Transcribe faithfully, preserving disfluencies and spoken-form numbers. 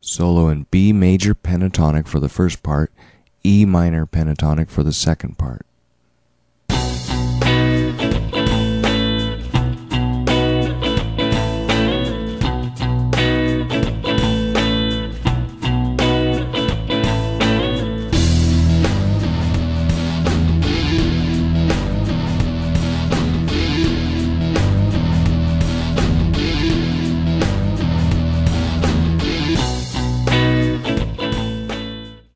Solo in B major pentatonic for the first part, E minor pentatonic for the second part.